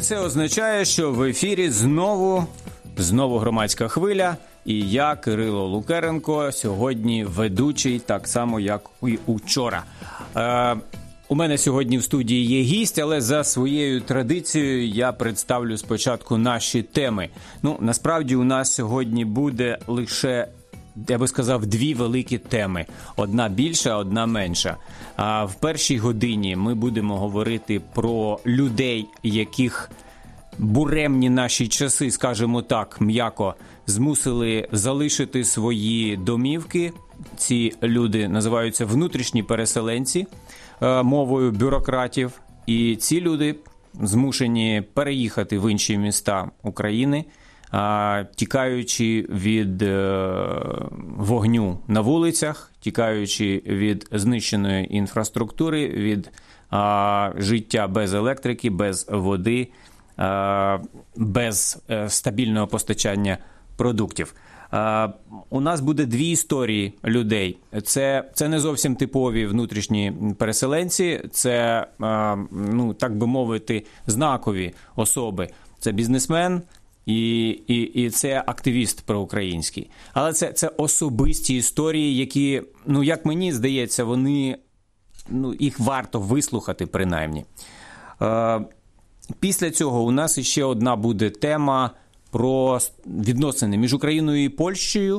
це означає, що в ефірі знову громадська хвиля. І я, Кирило Лукеренко, сьогодні ведучий, так само, як і учора. У мене сьогодні в студії є гість, але за своєю традицією я представлю спочатку наші теми. Насправді у нас сьогодні буде лише, я би сказав, дві великі теми. Одна більша, одна менша. А в першій годині ми будемо говорити про людей, яких буремні наші часи, скажімо так, м'яко, змусили залишити свої домівки. Ці люди називаються внутрішні переселенці мовою бюрократів. І ці люди змушені переїхати в інші міста України, тікаючи від вогню на вулицях, тікаючи від знищеної інфраструктури, від життя без електрики, без води, без стабільного постачання продуктів. У нас буде дві історії людей. Це не зовсім типові внутрішні переселенці, це, так би мовити, знакові особи. Це бізнесмен і це активіст проукраїнський. Але це особисті історії, які, як мені здається, вони, їх варто вислухати принаймні. Після цього у нас ще одна буде тема про відносини між Україною і Польщею,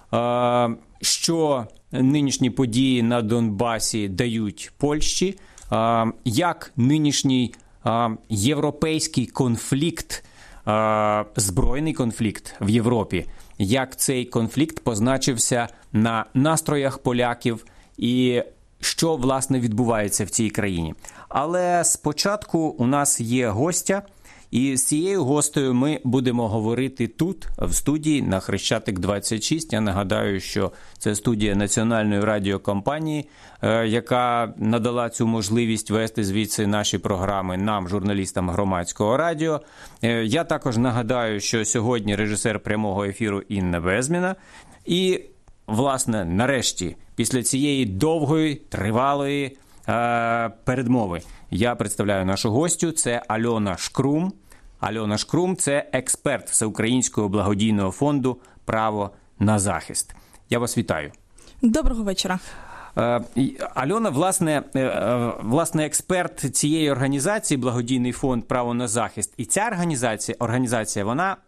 що нинішні події на Донбасі дають Польщі, як нинішній європейський конфлікт, збройний конфлікт в Європі, як цей конфлікт позначився на настроях поляків і що, власне, відбувається в цій країні. Але спочатку у нас є гостя, і з цією гостею ми будемо говорити тут, в студії, на Хрещатик 26. Я нагадаю, що це студія національної радіокомпанії, яка надала цю можливість вести звідси наші програми нам, журналістам Громадського радіо. Я також нагадаю, що сьогодні режисер прямого ефіру Інна Безміна. І, власне, нарешті, після цієї довгої, тривалої передмови, я представляю нашу гостю. Це Альона Шкрум. Альона Шкрум – це експерт Всеукраїнського благодійного фонду «Право на захист». Я вас вітаю. Доброго вечора. Альона, власне, експерт цієї організації, благодійний фонд «Право на захист». І ця організація,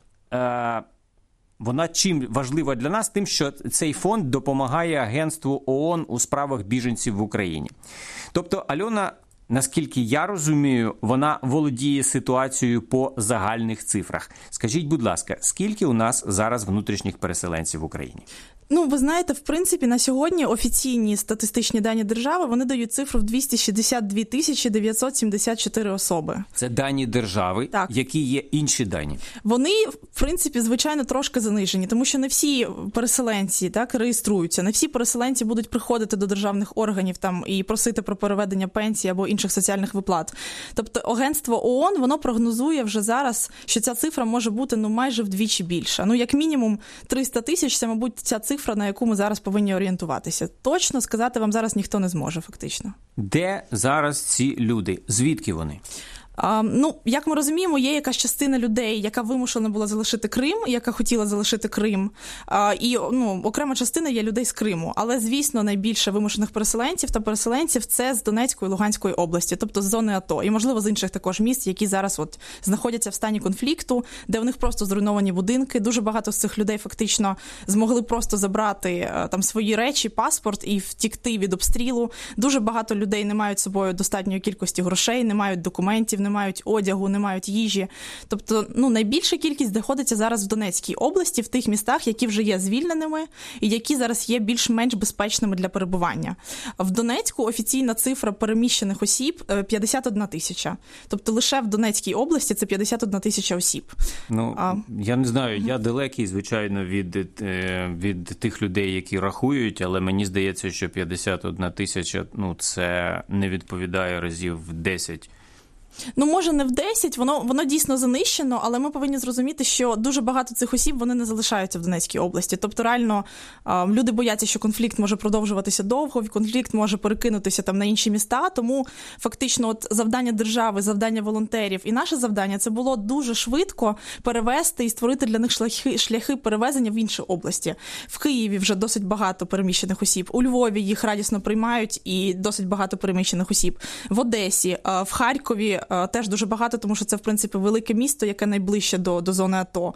вона чим важлива для нас? Тим, що цей фонд допомагає агентству ООН у справах біженців в Україні. Тобто Альона, наскільки я розумію, вона володіє ситуацією по загальних цифрах. Скажіть, будь ласка, скільки у нас зараз внутрішніх переселенців в Україні? Ви знаєте, в принципі, на сьогодні офіційні статистичні дані держави, вони дають цифру в 262 974 особи. Це дані держави, так. Які є інші дані? Вони, в принципі, звичайно, трошки занижені, тому що не всі переселенці реєструються, не всі переселенці будуть приходити до державних органів і просити про переведення пенсії або інших соціальних виплат. Тобто агентство ООН, воно прогнозує вже зараз, що ця цифра може бути майже вдвічі більша. Як мінімум 300 тисяч, це, мабуть, ця цифра, на яку ми зараз повинні орієнтуватися. Точно сказати вам зараз ніхто не зможе, фактично. Де зараз ці люди? Звідки вони? Як ми розуміємо, є якась частина людей, яка вимушена була залишити Крим, яка хотіла залишити Крим, і окрема частина є людей з Криму. Але, звісно, найбільше вимушених переселенців це з Донецької і Луганської області, тобто з зони АТО, і, можливо, з інших також міст, які зараз знаходяться в стані конфлікту, де у них просто зруйновані будинки. Дуже багато з цих людей фактично змогли просто забрати свої речі, паспорт і втікти від обстрілу. Дуже багато людей не мають з собою достатньої кількості грошей, не мають документів, не мають одягу, не мають їжі. Тобто, найбільша кількість знаходиться зараз в Донецькій області, в тих містах, які вже є звільненими і які зараз є більш-менш безпечними для перебування. В Донецьку офіційна цифра переміщених осіб 51 тисяча. Тобто лише в Донецькій області це 51 тисяча осіб. Я не знаю, я далекий, звичайно, від тих людей, які рахують, але мені здається, що 51 тисяча, це не відповідає разів в 10 Ну, може, не в 10, воно дійсно занищено, але ми повинні зрозуміти, що дуже багато цих осіб, вони не залишаються в Донецькій області. Тобто, реально, люди бояться, що конфлікт може продовжуватися довго, конфлікт може перекинутися там на інші міста, тому фактично от завдання держави, завдання волонтерів і наше завдання – це було дуже швидко перевести і створити для них шляхи перевезення в інші області. В Києві вже досить багато переміщених осіб, у Львові їх радісно приймають і досить багато переміщених осіб, в Одесі, в Харкові теж дуже багато, тому що це, в принципі, велике місто, яке найближче до зони АТО.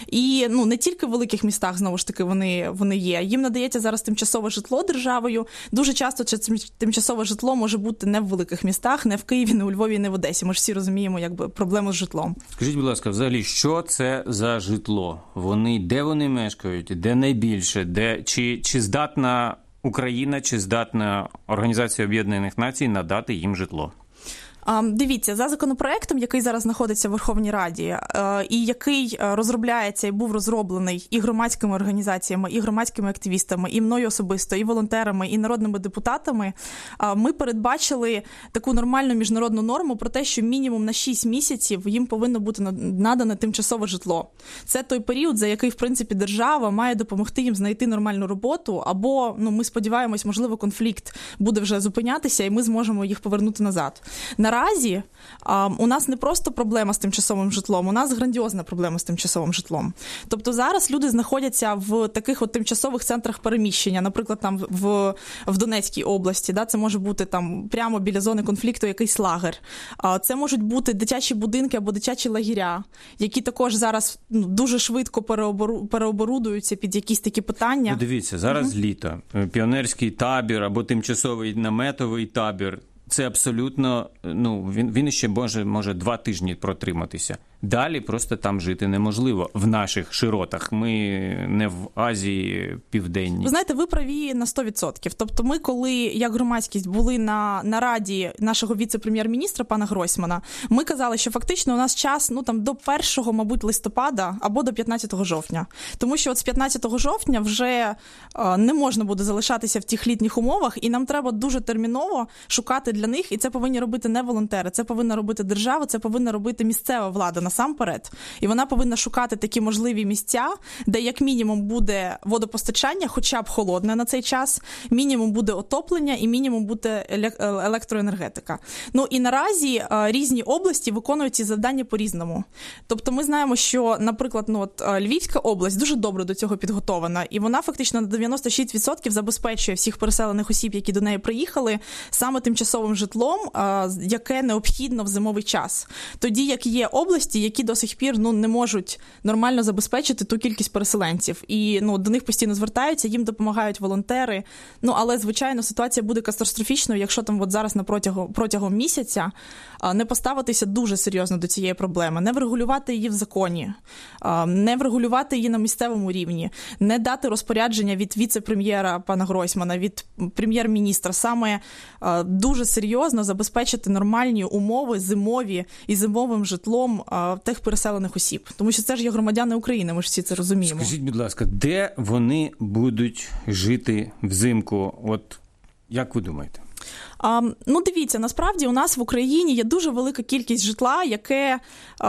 І не тільки в великих містах, знову ж таки, вони є. Їм надається зараз тимчасове житло державою. Дуже часто це тимчасове житло може бути не в великих містах, не в Києві, не у Львові, не в Одесі. Ми ж всі розуміємо, проблему з житлом. Скажіть, будь ласка, взагалі, що це за житло? Де вони мешкають? Де найбільше? Чи здатна Україна, чи здатна Організація Об'єднаних Націй надати їм житло? Дивіться, за законопроектом, який зараз знаходиться в Верховній Раді, і який розробляється і був розроблений і громадськими організаціями, і громадськими активістами, і мною особисто, і волонтерами, і народними депутатами, ми передбачили таку нормальну міжнародну норму про те, що мінімум на 6 місяців їм повинно бути надане тимчасове житло. Це той період, за який, в принципі, держава має допомогти їм знайти нормальну роботу, або, ми сподіваємось, можливо, конфлікт буде вже зупинятися, і ми зможемо їх повернути назад. Наразі у нас не просто проблема з тимчасовим житлом, у нас грандіозна проблема з тимчасовим житлом. Тобто зараз люди знаходяться в таких от тимчасових центрах переміщення, наприклад, там в Донецькій області, це може бути там прямо біля зони конфлікту якийсь лагер. Це можуть бути дитячі будинки або дитячі лагеря, які також зараз дуже швидко переоборудуються під якісь такі питання. Дивіться, зараз літо, піонерський табір або тимчасовий наметовий табір. Це абсолютно, він ще може 2 тижні протриматися. Далі просто там жити неможливо в наших широтах. Ми не в Азії південній. Ви знаєте, ви праві на 100%. Тобто ми, коли, як громадськість, були на нараді нашого віце-прем'єр-міністра, пана Гройсмана, ми казали, що фактично у нас час, до 1, мабуть, листопада або до 15 жовтня. Тому що от з 15 жовтня вже не можна буде залишатися в тих літніх умовах, і нам треба дуже терміново шукати для них, і це повинні робити не волонтери, це повинна робити держава, це повинна робити місцева влада насамперед. І вона повинна шукати такі можливі місця, де як мінімум буде водопостачання, хоча б холодне на цей час, мінімум буде отоплення і мінімум буде електроенергетика. І наразі різні області виконують ці завдання по-різному. Тобто ми знаємо, що, наприклад, Львівська область дуже добре до цього підготовлена, і вона фактично на 96% забезпечує всіх переселених осіб, які до неї приїхали, саме тимчасовим житлом, яке необхідно в зимовий час. Тоді як є області, які до сих пір не можуть нормально забезпечити ту кількість переселенців. І до них постійно звертаються, їм допомагають волонтери. Але, звичайно, ситуація буде катастрофічною, якщо там от зараз протягом місяця не поставитися дуже серйозно до цієї проблеми, не врегулювати її в законі, не врегулювати її на місцевому рівні, не дати розпорядження від віце-прем'єра пана Гройсмана, від прем'єр-міністра, саме дуже серйозно забезпечити нормальні умови зимові і зимовим житлом тих переселених осіб. Тому що це ж є громадяни України, ми ж всі це розуміємо. Скажіть, будь ласка, де вони будуть жити взимку? От як ви думаєте? Дивіться, насправді у нас в Україні є дуже велика кількість житла, яке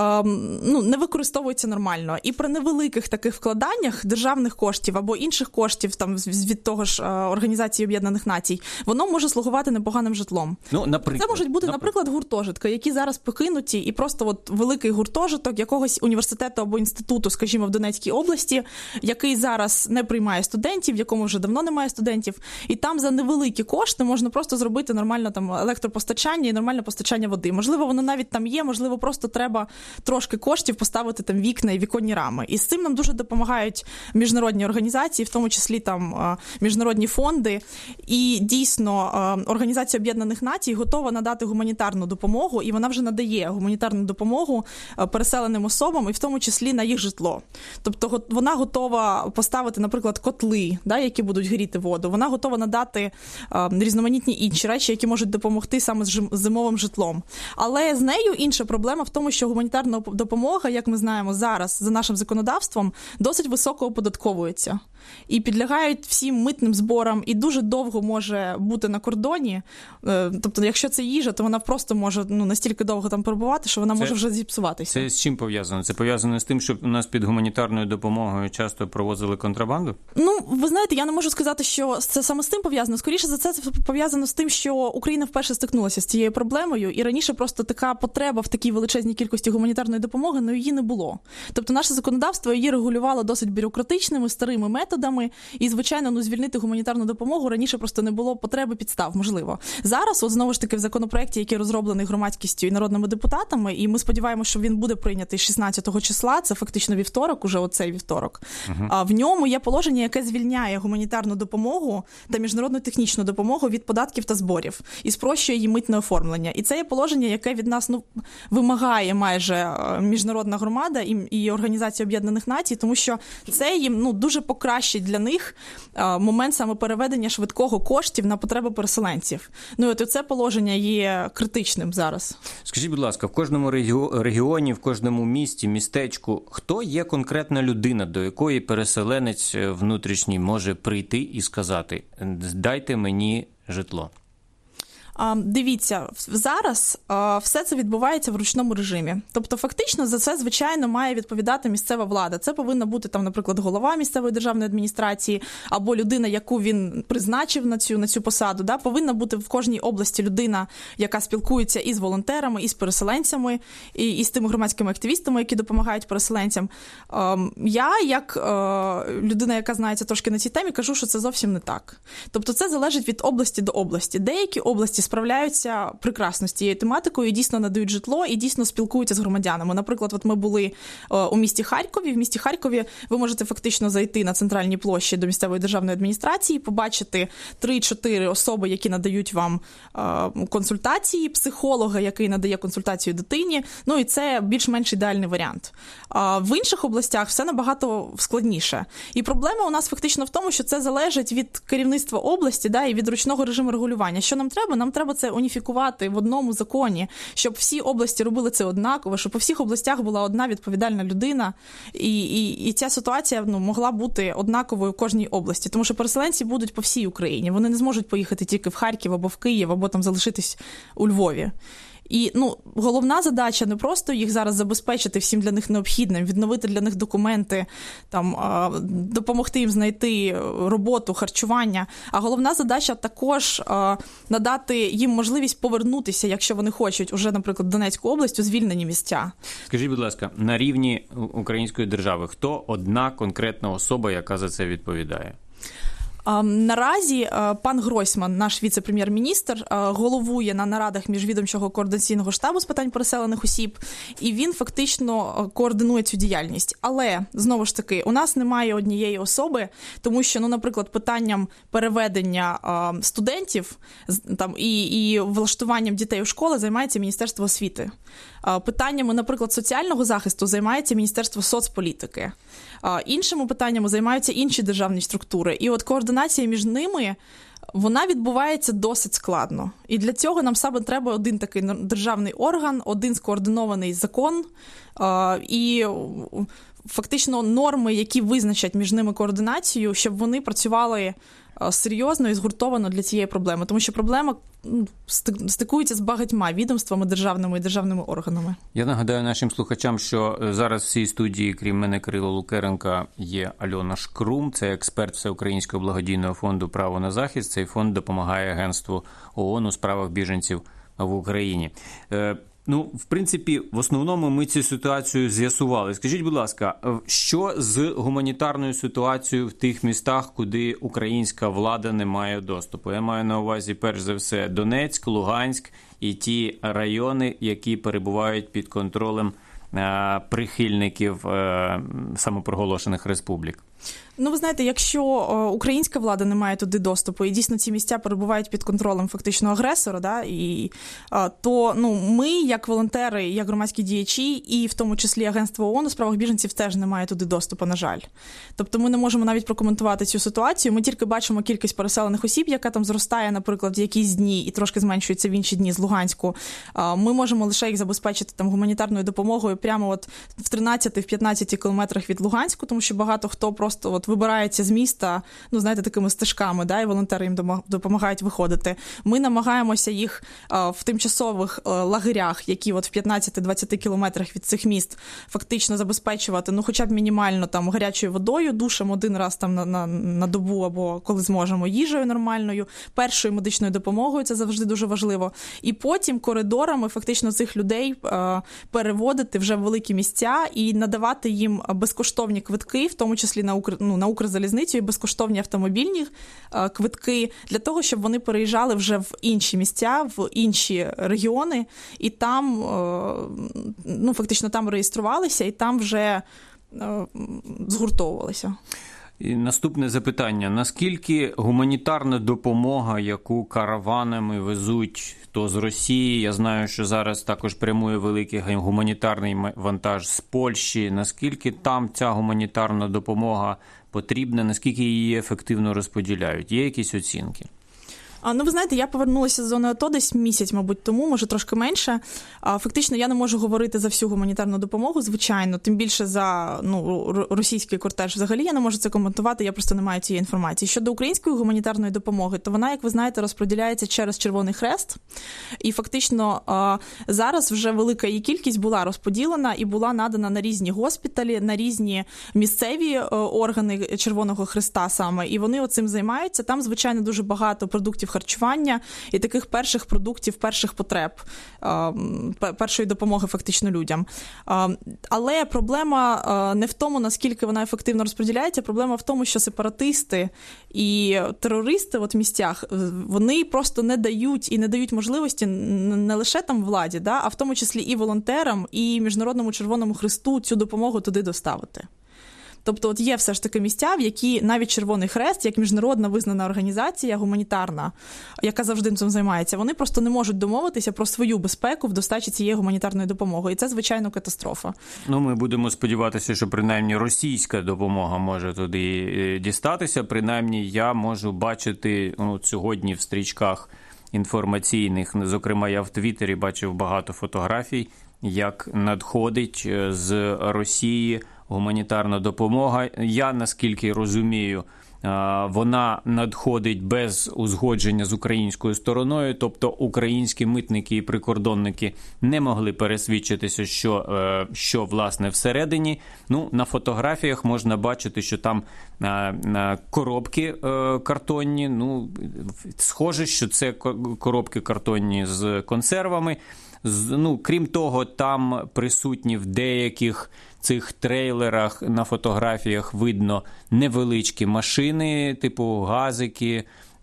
не використовується нормально. І при невеликих таких вкладаннях державних коштів або інших коштів там від того ж Організації Об'єднаних Націй, воно може слугувати непоганим житлом. Це можуть бути, наприклад, гуртожитки, які зараз покинуті, і просто великий гуртожиток якогось університету або інституту, скажімо, в Донецькій області, який зараз не приймає студентів, в якому вже давно немає студентів, і там за невеликі кошти можна просто зробити нормально там електропостачання і нормальне постачання води. Можливо, воно навіть там є, можливо, просто треба трошки коштів поставити там вікна і віконні рами. І з цим нам дуже допомагають міжнародні організації, в тому числі там міжнародні фонди. І дійсно Організація Об'єднаних Націй готова надати гуманітарну допомогу, і вона вже надає гуманітарну допомогу переселеним особам, і в тому числі на їх житло. Тобто вона готова поставити, наприклад, котли, які будуть гріти воду. Вона готова надати різноманітні інші речі, які можуть допомогти саме з зимовим житлом. Але з нею інша проблема в тому, що гуманітарна допомога, як ми знаємо зараз, за нашим законодавством, досить високо оподатковується. і підлягають всім митним зборам, і дуже довго може бути на кордоні. Тобто, якщо це їжа, то вона просто може настільки довго там перебувати, що вона може вже зіпсуватися. Це з чим пов'язано? Це пов'язано з тим, що у нас під гуманітарною допомогою часто провозили контрабанду? Ви знаєте, я не можу сказати, що це саме з тим пов'язано. Скоріше за це пов'язано з тим, що Україна вперше стикнулася з цією проблемою, і раніше просто така потреба в такій величезній кількості гуманітарної допомоги, але її не було. Тобто наше законодавство її регулювало досить бюрократичними, старими методами, і, звичайно, звільнити гуманітарну допомогу раніше просто не було потреби, підстав, можливо. Зараз, знову ж таки, в законопроекті, який розроблений громадськістю і народними депутатами, і ми сподіваємося, що він буде прийнятий 16 числа, це фактично вівторок, уже оцей вівторок, в ньому є положення, яке звільняє гуманітарну допомогу та міжнародну технічну допомогу від податків та зборів і спрощує її митне оформлення. І це є положення, яке від нас вимагає майже міжнародна громада і Організація Об'єднаних Націй, тому що це їм дуже покращить для них момент саме переведення швидкого коштів на потреби переселенців. І от це положення є критичним зараз. Скажіть, будь ласка, в кожному регіоні, в кожному місті, містечку, хто є конкретна людина, до якої переселенець внутрішній може прийти і сказати: «Дайте мені житло»? Дивіться, зараз все це відбувається в ручному режимі. Тобто, фактично, за це, звичайно, має відповідати місцева влада. Це повинна бути, наприклад, голова місцевої державної адміністрації або людина, яку він призначив на цю посаду. Повинна бути в кожній області людина, яка спілкується і з волонтерами, і з переселенцями, і з тими громадськими активістами, які допомагають переселенцям. Я, як людина, яка знається трошки на цій темі, кажу, що це зовсім не так. Тобто, це залежить від області до області. Деякі області справляються прекрасно з цією тематикою, і дійсно надають житло, і дійсно спілкуються з громадянами. Наприклад, ми були у місті Харкові. В місті Харкові ви можете фактично зайти на центральній площі до місцевої державної адміністрації, побачити 3-4 особи, які надають вам консультації, психолога, який надає консультацію дитині. І це більш-менш ідеальний варіант. В інших областях все набагато складніше. І проблема у нас фактично в тому, що це залежить від керівництва області, і від ручного режиму регулювання. Що нам треба? Нам треба це уніфікувати в одному законі, щоб всі області робили це однаково, щоб по всіх областях була одна відповідальна людина, і ця ситуація могла бути однаковою в кожній області. Тому що переселенці будуть по всій Україні. Вони не зможуть поїхати тільки в Харків або в Київ, або там залишитись у Львові. І головна задача не просто їх зараз забезпечити всім для них необхідним, відновити для них документи, допомогти їм знайти роботу, харчування, а головна задача також надати їм можливість повернутися, якщо вони хочуть, уже, наприклад, в Донецьку область, у звільнені місця. Скажіть, будь ласка, на рівні української держави хто одна конкретна особа, яка за це відповідає? Наразі пан Гройсман, наш віце-прем'єр-міністр, головує на нарадах міжвідомчого координаційного штабу з питань переселених осіб, і він фактично координує цю діяльність. Але, знову ж таки, у нас немає однієї особи, тому що, наприклад, питанням переведення студентів і влаштуванням дітей у школи займається Міністерство освіти. Питаннями, наприклад, соціального захисту займається Міністерство соцполітики. Іншими питаннями займаються інші державні структури. І от координація між ними, вона відбувається досить складно. І для цього нам саме треба один такий державний орган, один скоординований закон і фактично норми, які визначать між ними координацію, щоб вони працювали серйозно і згуртовано для цієї проблеми. Тому що проблема стикується з багатьма відомствами державними і державними органами. Я нагадаю нашим слухачам, що зараз в цій студії, крім мене, Кирило Лукеренка, є Альона Шкрум, це експерт Всеукраїнського благодійного фонду «Право на захист». Цей фонд допомагає Агентству ООН у справах біженців в Україні. В принципі, в основному ми цю ситуацію з'ясували. Скажіть, будь ласка, що з гуманітарною ситуацією в тих містах, куди українська влада не має доступу? Я маю на увазі, перш за все, Донецьк, Луганськ і ті райони, які перебувають під контролем прихильників самопроголошених республік. Ви знаєте, якщо українська влада не має туди доступу, і дійсно ці місця перебувають під контролем фактично агресора, то ми, як волонтери, як громадські діячі, і в тому числі Агентство ООН у справах біженців теж не має туди доступу, на жаль. Тобто ми не можемо навіть прокоментувати цю ситуацію, ми тільки бачимо кількість переселених осіб, яка там зростає, наприклад, в якісь дні і трошки зменшується в інші дні з Луганську. Ми можемо лише їх забезпечити гуманітарною допомогою прямо в 13-15 кілометрах від Луганську, тому що багато хто просто от вибираються з міста, ну, знаєте, такими стежками, да, і волонтери їм допомагають виходити. Ми намагаємося їх в тимчасових лагерях, які от в 15-20 кілометрах від цих міст, фактично забезпечувати, ну, хоча б мінімально там гарячою водою, душем один раз там на добу або коли зможемо, їжею нормальною, першою медичною допомогою, це завжди дуже важливо. І потім коридорами фактично цих людей переводити вже в великі місця і надавати їм безкоштовні квитки, в тому числі на Укрзалізницю, і безкоштовні автомобільні квитки, для того, щоб вони переїжджали вже в інші місця, в інші регіони, і там, ну, фактично там реєструвалися, і там вже згуртовувалися. І наступне запитання. Наскільки гуманітарна допомога, яку караванами везуть то з Росії, я знаю, що зараз також прямує великий гуманітарний вантаж з Польщі, наскільки там ця гуманітарна допомога потрібна, наскільки її ефективно розподіляють? Є якісь оцінки? Ну, ви знаєте, я повернулася з зони АТО десь місяць, мабуть, тому, може трошки менше. Фактично, я не можу говорити за всю гуманітарну допомогу, звичайно, тим більше за, ну, російський кортеж взагалі я не можу це коментувати, я просто не маю цієї інформації. Щодо української гуманітарної допомоги, то вона, як ви знаєте, розподіляється через Червоний Хрест, і фактично зараз вже велика її кількість була розподілена і була надана на різні госпіталі, на різні місцеві органи Червоного Хреста саме, і вони оцим займаються. Там, звичайно, дуже багато продуктів харчування і таких перших продуктів, перших потреб, першої допомоги фактично людям. Але проблема не в тому, наскільки вона ефективно розподіляється, проблема в тому, що сепаратисти і терористи в місцях, вони просто не дають можливості не лише там владі, да, а в тому числі і волонтерам, і Міжнародному Червоному Хресту цю допомогу туди доставити. Тобто от є все ж таки місця, в які навіть Червоний Хрест, як міжнародна визнана організація гуманітарна, яка завжди цим займається, вони просто не можуть домовитися про свою безпеку в достачі цієї гуманітарної допомоги. І це, звичайно, катастрофа. Ну, ми будемо сподіватися, що принаймні російська допомога може туди дістатися. Принаймні я можу бачити сьогодні в стрічках інформаційних, зокрема я в Твіттері бачив багато фотографій, як надходить з Росії гуманітарна допомога. Я, наскільки розумію, вона надходить без узгодження з українською стороною, тобто українські митники і прикордонники не могли пересвідчитися, що власне всередині. Ну, на фотографіях можна бачити, що там коробки картонні, ну, схоже, що це коробки картонні з консервами. Ну, крім того, там присутні в деяких цих трейлерах на фотографіях видно невеличкі машини, типу газики,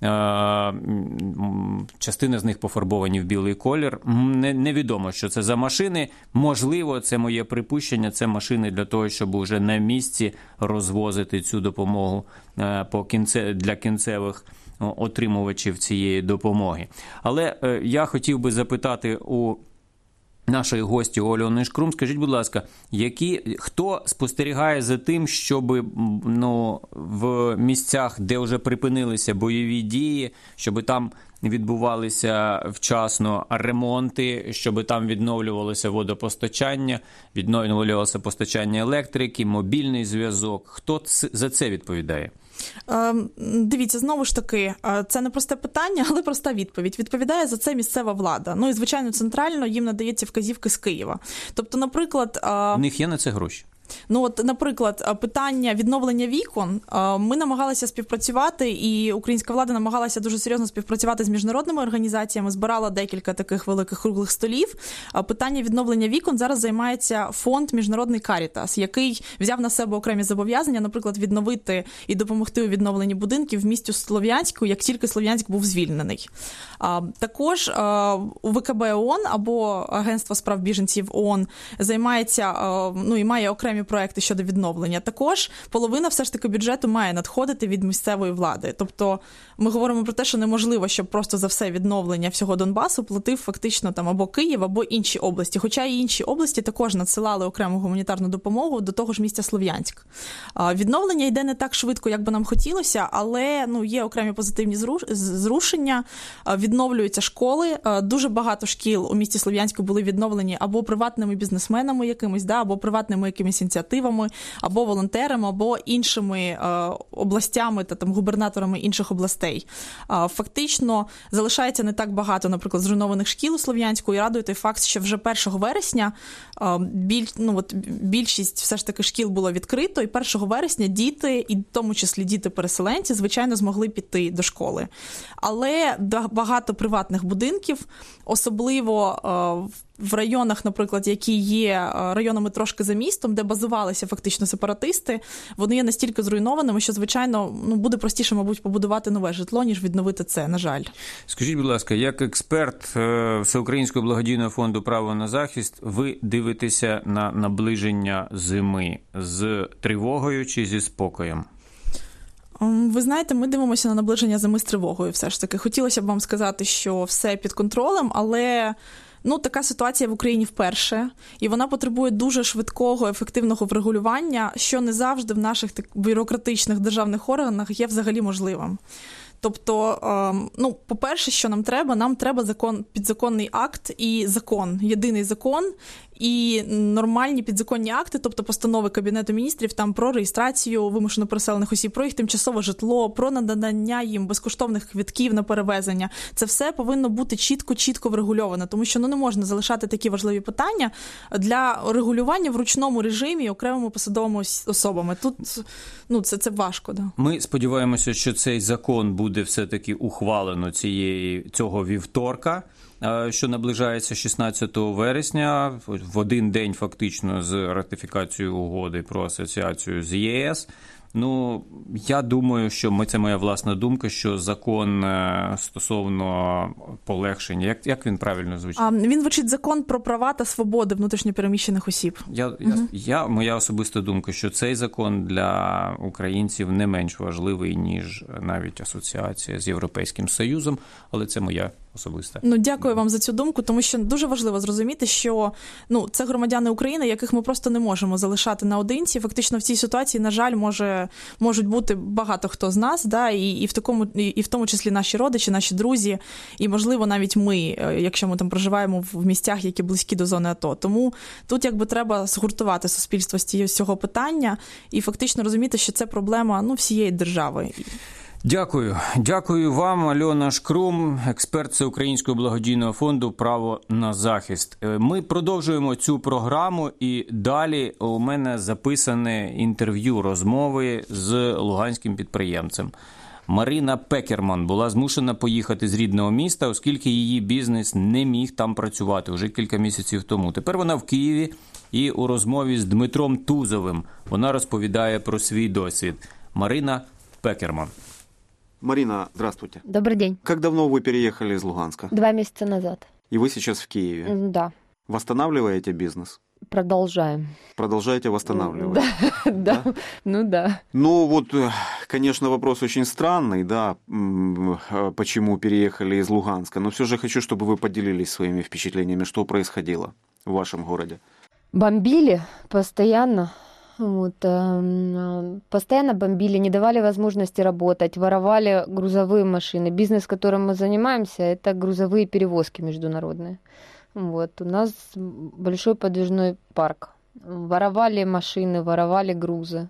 частина з них пофарбовані в білий колір. Невідомо, що це за машини. Можливо, це моє припущення, це машини для того, щоб уже на місці розвозити цю допомогу для кінцевих отримувачів цієї допомоги. Але я хотів би запитати у нашої гості Олі Ониш-Крум, скажіть, будь ласка, хто спостерігає за тим, щоб в місцях, де вже припинилися бойові дії, щоб там відбувалися вчасно ремонти, щоб там відновлювалося водопостачання, відновлювалося постачання електрики, мобільний зв'язок? Хто за це відповідає? Дивіться, знову ж таки, це не просте питання, але проста відповідь. Відповідає за це місцева влада. Ну і, звичайно, центрально їм надається вказівки з Києва. Тобто, наприклад... У них є на це гроші? Ну от, наприклад, питання відновлення вікон, ми намагалися співпрацювати, і українська влада намагалася дуже серйозно співпрацювати з міжнародними організаціями, збирала декілька таких великих круглих столів. Питання відновлення вікон зараз займається фонд Міжнародний Карітас, який взяв на себе окремі зобов'язання, наприклад, відновити і допомогти у відновленні будинків в місті Слов'янську, як тільки Слов'янськ був звільнений. Також у ВКБ ООН або Агентство справ біженців ООН займається, і має окремі проекти щодо відновлення. Також половина все ж таки бюджету має надходити від місцевої влади. Тобто ми говоримо про те, що неможливо, щоб просто за все відновлення всього Донбасу платив фактично там або Київ, або інші області. Хоча і інші області також надсилали окрему гуманітарну допомогу до того ж місця Слов'янськ. Відновлення йде не так швидко, як би нам хотілося, але є окремі позитивні зрушення. Відновлюються школи. Дуже багато шкіл у місті Слов'янську були відновлені або приватними бізнесменами якимись, або приватними якимись ініціативами, або волонтерами, або іншими областями та там губернаторами інших областей. Фактично залишається не так багато, наприклад, зруйнованих шкіл у Слов'янську, і радує той факт, що вже 1 вересня більшість все ж таки шкіл було відкрито, і 1 вересня діти, і в тому числі діти-переселенці, звичайно, змогли піти до школи. Але багато приватних будинків, особливо в районах, наприклад, які є районами трошки за містом, де базувалися фактично сепаратисти, вони є настільки зруйнованими, що, звичайно, буде простіше, мабуть, побудувати нове житло, ніж відновити це, на жаль. Скажіть, будь ласка, як експерт Всеукраїнського благодійного фонду «Право на захист», ви дивитеся на наближення зими з тривогою чи зі спокоєм? Ви знаєте, ми дивимося на наближення зими з тривогою все ж таки. Хотілося б вам сказати, що все під контролем, але така ситуація в Україні вперше, і вона потребує дуже швидкого, ефективного врегулювання, що не завжди в наших бюрократичних державних органах є взагалі можливим. Тобто, по-перше, що нам треба? Нам треба підзаконний акт і закон, єдиний закон, і нормальні підзаконні акти, тобто постанови Кабінету міністрів там про реєстрацію вимушено переселених осіб, про їх тимчасове житло, про надання їм безкоштовних квитків на перевезення. Це все повинно бути чітко врегульовано, тому що не можна залишати такі важливі питання для регулювання в ручному режимі окремими посадовими особами. Тут це важко. Да. Ми сподіваємося, що цей закон буде все-таки ухвалено цього вівторка, що наближається 16 вересня, в один день фактично з ратифікацією угоди про асоціацію з ЄС. Я думаю, що це моя власна думка, що закон стосовно полегшення, як він правильно звучить? Він звучить закон про права та свободи внутрішньопереміщених осіб. Моя особиста думка, що цей закон для українців не менш важливий, ніж навіть асоціація з Європейським Союзом, але це моя особиста. Дякую вам за цю думку, тому що дуже важливо зрозуміти, що це громадяни України, яких ми просто не можемо залишати наодинці. Фактично в цій ситуації, на жаль, можуть бути багато хто з нас, і в тому числі наші родичі, наші друзі, і, можливо, навіть ми, якщо ми там проживаємо в місцях, які близькі до зони АТО. Тому тут треба згуртувати суспільство з цього питання і фактично розуміти, що це проблема всієї держави. Дякую вам, Альона Шкрум, експерт Всеукраїнського благодійного фонду «Право на захист». Ми продовжуємо цю програму, і далі у мене записане інтерв'ю, розмови з луганським підприємцем. Марина Пекерман була змушена поїхати з рідного міста, оскільки її бізнес не міг там працювати вже кілька місяців тому. Тепер вона в Києві, і у розмові з Дмитром Тузовим вона розповідає про свій досвід. Марина Пекерман. Марина, здравствуйте. Добрый день. Как давно вы переехали из Луганска? 2 месяца назад. И вы сейчас в Киеве? Да. Восстанавливаете бизнес? Продолжаем. Продолжаете восстанавливать? Да. Да. Конечно, вопрос очень странный, да, почему переехали из Луганска, но все же хочу, чтобы вы поделились своими впечатлениями, что происходило в вашем городе. Бомбили постоянно. Постоянно бомбили, не давали возможности работать, воровали грузовые машины. Бизнес, которым мы занимаемся, это грузовые перевозки международные. У нас большой подвижной парк. Воровали машины, воровали грузы,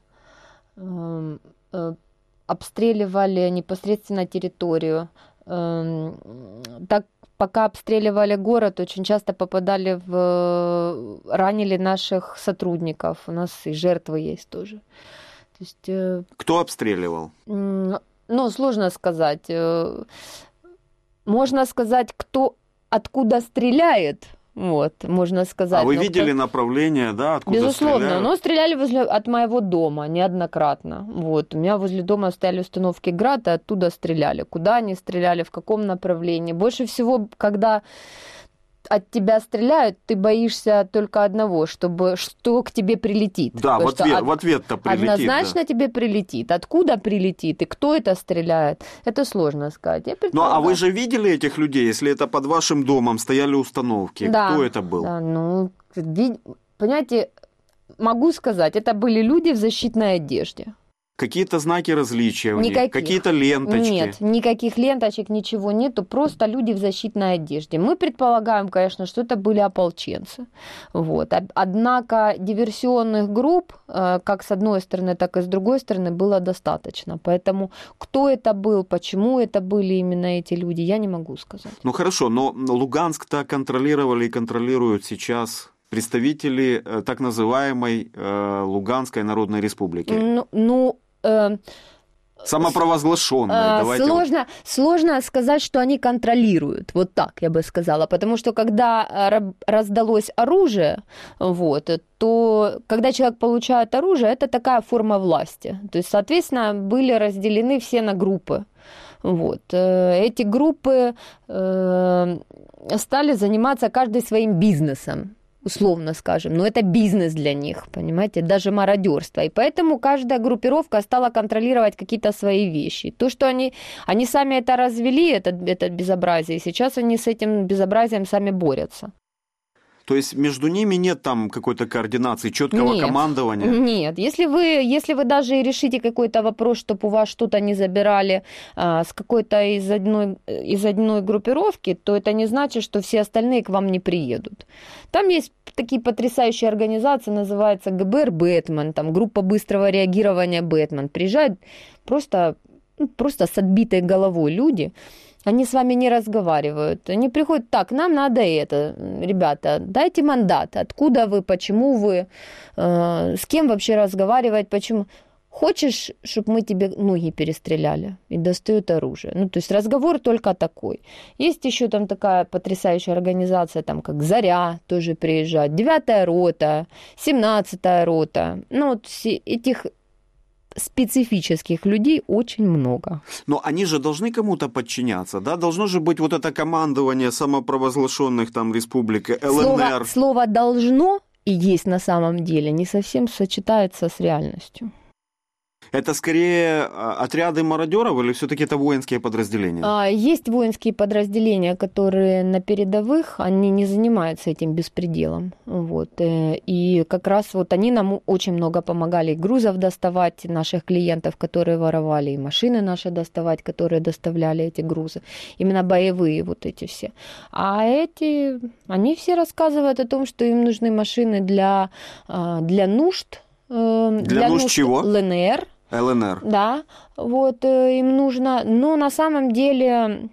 обстреливали непосредственно территорию. Так, пока обстреливали город, очень часто ранили наших сотрудников. У нас и жертвы есть тоже. То есть, кто обстреливал? Сложно сказать. Можно сказать, откуда стреляет. Можно сказать. А вы видели направление, да, откуда безусловно, стреляют? Но стреляли от моего дома неоднократно. У меня возле дома стояли установки «Град», и оттуда стреляли. Куда они стреляли, в каком направлении. Больше всего, когда от тебя стреляют, ты боишься только одного, что к тебе прилетит. Да, в ответ-то прилетит. Однозначно тебе прилетит. Откуда прилетит и кто это стреляет, это сложно сказать. А вы же видели этих людей, если это под вашим домом стояли установки? Да, кто это был? Да, понимаете, могу сказать, это были люди в защитной одежде. Какие-то знаки различия у них, Никаких. какие-то ленточки? Нет, никаких ленточек, ничего нету, просто люди в защитной одежде. Мы предполагаем, конечно, что это были ополченцы. Вот. Однако диверсионных групп, как с одной стороны, так и с другой стороны, было достаточно. Поэтому кто это был, почему это были именно эти люди, я не могу сказать. Ну хорошо, но Луганск-то контролировали и контролируют сейчас представители так называемой Луганской Народной Республики. Самопровозглашенные. Сложно сказать, что они контролируют, вот так я бы сказала, потому что когда раздалось оружие, вот, то когда человек получает оружие, это такая форма власти, то есть, соответственно, были разделены все на группы. Вот. Эти группы стали заниматься каждый своим бизнесом, условно скажем, но это бизнес для них, понимаете, даже мародерство. И поэтому каждая группировка стала контролировать какие-то свои вещи. То, что они сами это развели, это безобразие, и сейчас они с этим безобразием сами борются. То есть между ними нет там какой-то координации, четкого командования? Нет. Если вы даже решите какой-то вопрос, чтобы у вас что-то не забирали с какой-то из одной группировки, то это не значит, что все остальные к вам не приедут. Там есть такие потрясающие организации, называется ГБР «Бэтмен», там группа быстрого реагирования «Бэтмен». Приезжают просто с отбитой головой люди. Они с вами не разговаривают. Они приходят, так, нам надо это, ребята, дайте мандат. Откуда вы, почему вы, с кем вообще разговаривать, почему. Хочешь, чтобы мы тебе ноги перестреляли? И достают оружие. Ну, то есть разговор только такой. Есть еще там такая потрясающая организация, там как «Заря» тоже приезжает, 9-я рота, 17-я рота. Ну, вот этих специфических людей очень много. Но они же должны кому-то подчиняться, да? Должно же быть вот это командование самопровозглашенных там республик, ЛНР. Слово «должно» и есть на самом деле не совсем сочетается с реальностью. Это скорее отряды мародеров или все-таки это воинские подразделения? Есть воинские подразделения, которые на передовых, они не занимаются этим беспределом. Вот. И как раз вот они нам очень много помогали и грузов доставать, наших клиентов, которые воровали, и машины наши доставать, которые доставляли эти грузы. Именно боевые вот эти все. А эти, они все рассказывают о том, что им нужны машины для нужд. Для нужд чего? ЛНР. ЛНР. Да, вот им нужно, но на самом деле,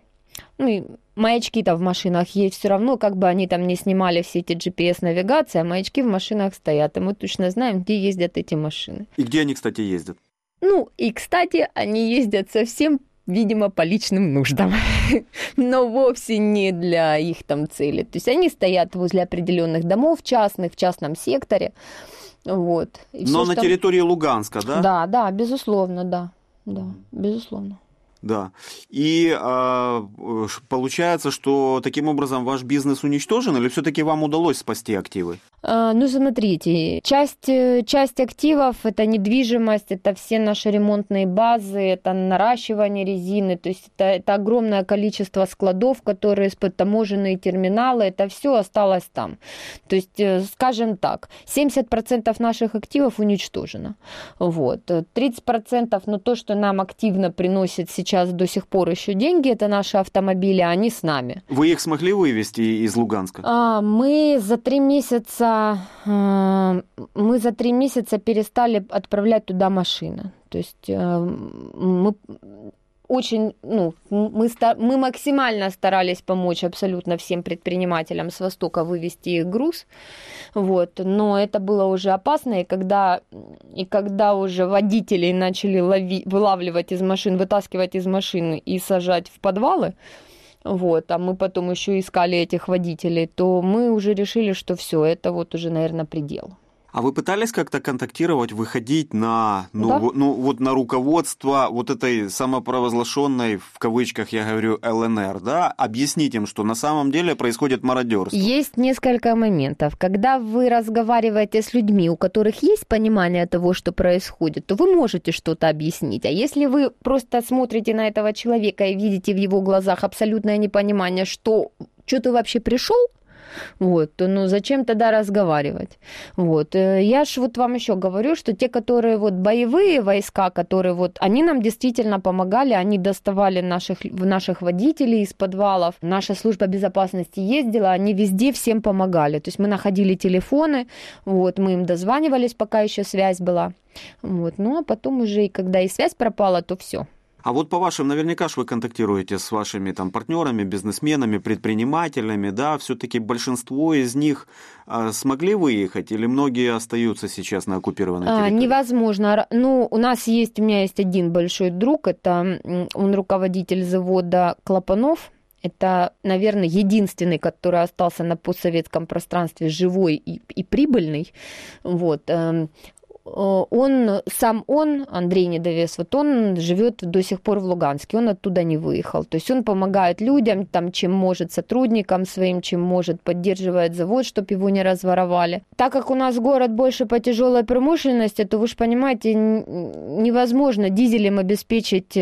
маячки-то в машинах есть все равно, как бы они там не снимали все эти GPS-навигации, а маячки в машинах стоят, и мы точно знаем, где ездят эти машины. И где они, кстати, ездят? Кстати, они ездят совсем, видимо, по личным нуждам, но вовсе не для их там цели. То есть они стоят возле определенных домов частных, в частном секторе. Вот. Но на территории Луганска, да? Да, безусловно, да, безусловно. Да. И получается, что таким образом ваш бизнес уничтожен, или все-таки вам удалось спасти активы? Смотрите, часть активов – это недвижимость, это все наши ремонтные базы, это наращивание резины, то есть это огромное количество складов, которые из-под таможенные терминалы, это все осталось там. То есть, скажем так, 70% наших активов уничтожено. Вот. 30%, то, что нам активно приносит сейчас до сих пор еще деньги, это наши автомобили, они с нами. Вы их смогли вывести из Луганска? Мы за 3 месяца перестали отправлять туда машины. То есть мы очень, мы максимально старались помочь абсолютно всем предпринимателям с Востока вывести их груз, вот, но это было уже опасно, и когда уже водителей начали вылавливать из машин, вытаскивать из машины и сажать в подвалы, вот, а мы потом еще искали этих водителей, то мы уже решили, что все, это вот уже, наверное, предел. А вы пытались как-то контактировать, выходить на, на руководство вот этой самопровозглашенной, в кавычках я говорю, ЛНР, да? Объяснить им, что на самом деле происходит мародерство. Есть несколько моментов. Когда вы разговариваете с людьми, у которых есть понимание того, что происходит, то вы можете что-то объяснить. А если вы просто смотрите на этого человека и видите в его глазах абсолютное непонимание, что ты вообще пришел, Вот, ну зачем тогда разговаривать? Вот, я ж вот вам еще говорю, что те, которые вот боевые войска, которые вот, они нам действительно помогали, они доставали наших водителей из подвалов, наша служба безопасности ездила, они везде всем помогали, то есть мы находили телефоны, вот, мы им дозванивались, пока еще связь была, вот, ну а потом уже, когда и связь пропала, то все. А вот по вашим, наверняка же вы контактируете с вашими там партнерами, бизнесменами, предпринимателями, да, все-таки большинство из них смогли выехать или многие остаются сейчас на оккупированной территории? Невозможно. Ну, у меня есть один большой друг, это он руководитель завода клапанов. Это, наверное, единственный, который остался на постсоветском пространстве живой и прибыльный. Вот. Андрей Недовес, вот он живет до сих пор в Луганске, он оттуда не выехал. То есть он помогает людям, там, чем может, сотрудникам своим, чем может, поддерживает завод, чтобы его не разворовали. Так как у нас город больше по тяжелой промышленности, то вы же понимаете, невозможно дизелем обеспечить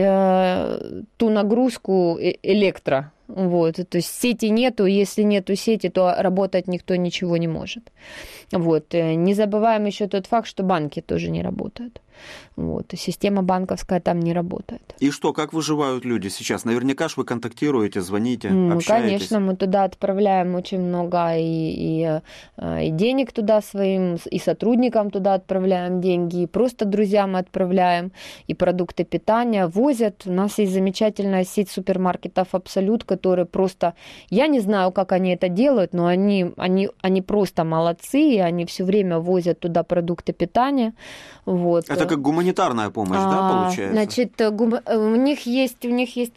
ту нагрузку электро. Вот, то есть сети нету, если нету сети, то работать никто ничего не может. Вот, не забываем еще тот факт, что банки тоже не работают. Вот, система банковская там не работает. И что, как выживают люди сейчас? Наверняка же вы контактируете, звоните, общаетесь. Конечно, мы туда отправляем очень много и денег туда своим, и сотрудникам туда отправляем деньги, и просто друзьям отправляем, и продукты питания возят. У нас есть замечательная сеть супермаркетов «Абсолют», которые просто... Я не знаю, как они это делают, но они просто молодцы, и они все время возят туда продукты питания. Вот. Это как гуманитарная помощь, да, получается? Значит, у них есть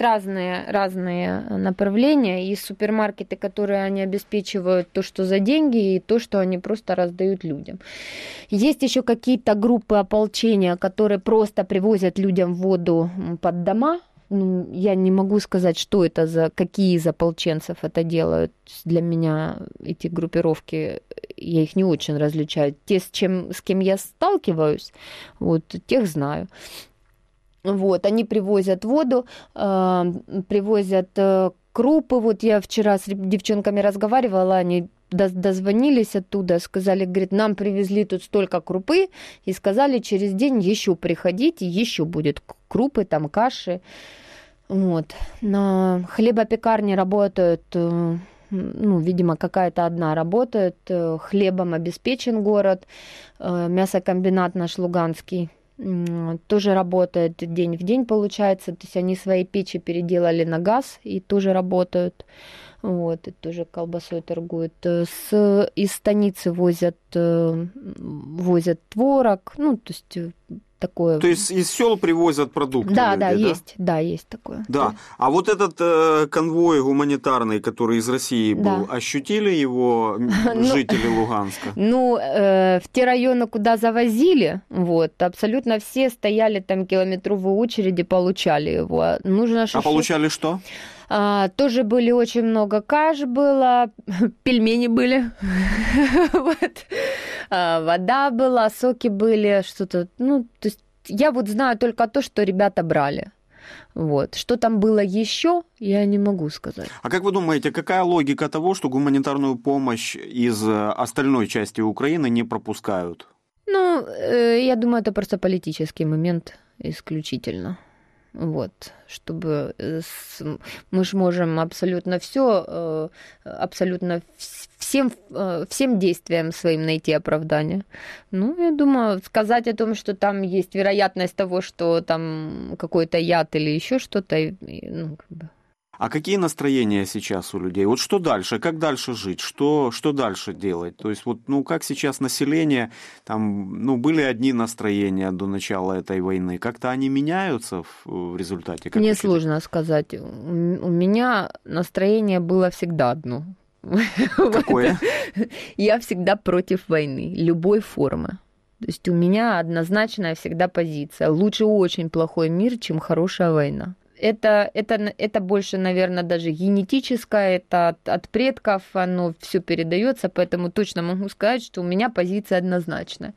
разные направления. Есть супермаркеты, которые они обеспечивают то, что за деньги, и то, что они просто раздают людям. Есть еще какие-то группы ополчения, которые просто привозят людям воду под дома. Ну, я не могу сказать, что это какие из ополченцев это делают. Для меня эти группировки, я их не очень различаю. Те, с кем я сталкиваюсь, вот, тех знаю. Вот, они привозят воду, привозят крупы. Вот я вчера с девчонками разговаривала, они дозвонились оттуда, сказали, говорит, нам привезли тут столько крупы, и сказали, через день еще приходите, еще будет крупы, там каши. Вот. На хлебопекарне работают, видимо, какая-то одна работает, хлебом обеспечен город, мясокомбинат наш Луганский тоже работает день в день, получается, то есть они свои печи переделали на газ и тоже работают. Вот, и тоже колбасой торгуют. Из станицы возят творог, то есть такое. То есть из сел привозят продукты? Да, есть такое. Да. А вот этот конвой гуманитарный, который из России был, ощутили его жители Луганска? В те районы, куда завозили, вот, абсолютно все стояли там километровой очереди, получали его. Получали что? Тоже были очень много каш было, пельмени были, вот. Вода была, соки были, что-то, то есть я вот знаю только то, что ребята брали. Вот. Что там было еще, я не могу сказать. А как вы думаете, какая логика того, что гуманитарную помощь из остальной части Украины не пропускают? Я думаю, это просто политический момент исключительно. Вот, чтобы мы же можем абсолютно все, абсолютно всем действиям своим найти оправдание. Я думаю, сказать о том, что там есть вероятность того, что там какой-то яд или еще что-то, А какие настроения сейчас у людей? Вот что дальше? Как дальше жить? Что дальше делать? То есть, как сейчас население, были одни настроения до начала этой войны. Как-то они меняются в результате? Мне сложно сказать. У меня настроение было всегда одно. Какое? Я всегда против войны, любой формы. То есть у меня однозначная всегда позиция. Лучше очень плохой мир, чем хорошая война. Это больше, наверное, даже генетическое, это от предков, оно все передается, поэтому точно могу сказать, что у меня позиция однозначная.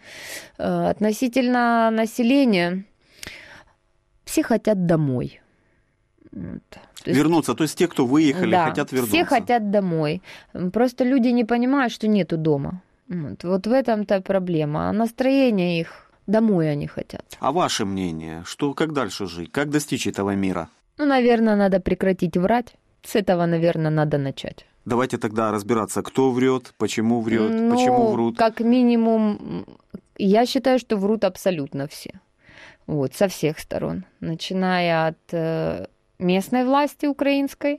Относительно населения, все хотят домой. Вот. Вернуться, то есть те, кто выехали, да, хотят вернуться. Все хотят домой. Просто люди не понимают, что нету дома. Вот в этом-то проблема. А настроение их домой они хотят. А ваше мнение, что, как дальше жить? Как достичь этого мира? Ну, наверное, надо прекратить врать. С этого, наверное, надо начать. Давайте тогда разбираться, кто врет, почему врут. Как минимум, я считаю, что врут абсолютно все. Вот, со всех сторон. Начиная от местной власти украинской,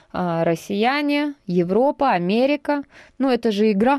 россияне, Европа, Америка. Ну, это же игра.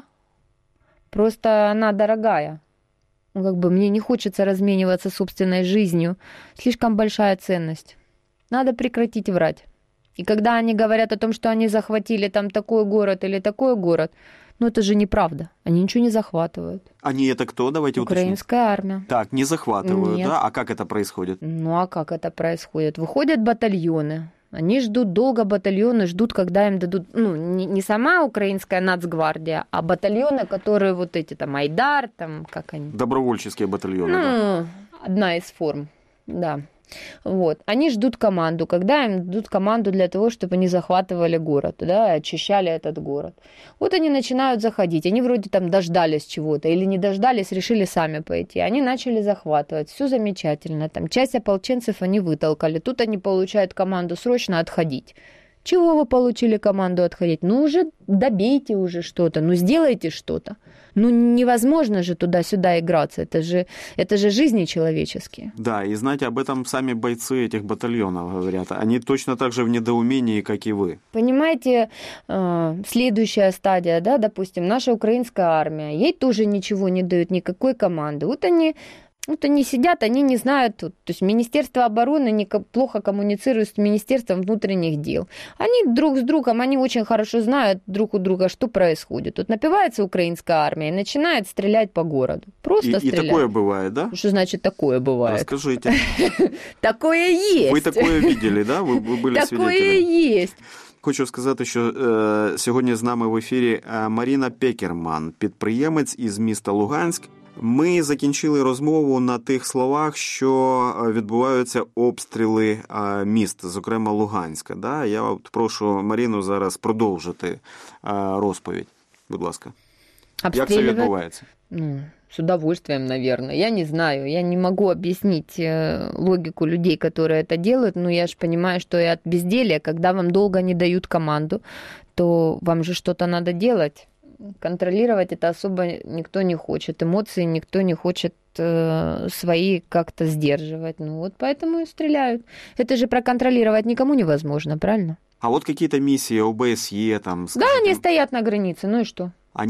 Просто она дорогая. Как бы мне не хочется размениваться собственной жизнью. Слишком большая ценность. Надо прекратить врать. И когда они говорят о том, что они захватили там такой город или такой город, ну это же неправда. Они ничего не захватывают. Они это кто? Давайте уточним. Украинская армия. Так, не захватывают, Нет. да? А как это происходит? Ну а как это происходит? Выходят батальоны. Они ждут долго, батальоны ждут, когда им дадут, ну, не сама украинская нацгвардия, а батальоны, которые вот эти, там, Айдар, там, как они? Добровольческие батальоны, Ну, да. одна из форм, да. Вот. Они ждут команду, когда им дадут команду для того, чтобы они захватывали город, да, очищали этот город. Вот они начинают заходить, они вроде там дождались чего-то или не дождались, решили сами пойти. Они начали захватывать, все замечательно, там часть ополченцев они вытолкали, тут они получают команду срочно отходить. Чего вы получили команду отходить? Ну уже добейте уже что-то, ну сделайте что-то. Ну невозможно же туда-сюда играться, это же жизни человеческие. Да, и знаете, об этом сами бойцы этих батальонов говорят. Они точно так же в недоумении, как и вы. Понимаете, следующая стадия, да, допустим, наша украинская армия, ей тоже ничего не дают, никакой команды. Вот они сидят, они не знают, то есть Министерство обороны плохо коммуницирует с Министерством внутренних дел. Они друг с другом, они очень хорошо знают друг у друга, что происходит. Вот напивается украинская армия и начинает стрелять по городу. Просто стрелять. И такое бывает, да? Что значит такое бывает? Расскажите. Такое есть. Ви такое видели, да? Ви були свідками? Такое есть. Хочу сказати, що сьогодні з нами в ефірі Маріна Пекерман, підприємець із міста Луганськ. Ми закінчили розмову на тих словах, що відбуваються обстріли міст, зокрема Луганська. Да? Я от прошу Маріну зараз продовжити розповідь. Будь ласка. Як це відбувається? Ну, с удовольствием, наверное. Я не знаю, я не могу объяснить логику людей, которые это делают, но я же понимаю, что и от безделия, когда вам долго не дают команду, то вам же что-то надо делать. Контролировать это особо никто не хочет. Эмоции никто не хочет свои как-то сдерживать. Ну вот поэтому и стреляют. Это же проконтролировать никому невозможно, правильно? А вот какие-то миссии ОБСЕ там... Скажите, да, они стоят на границе, ну и что?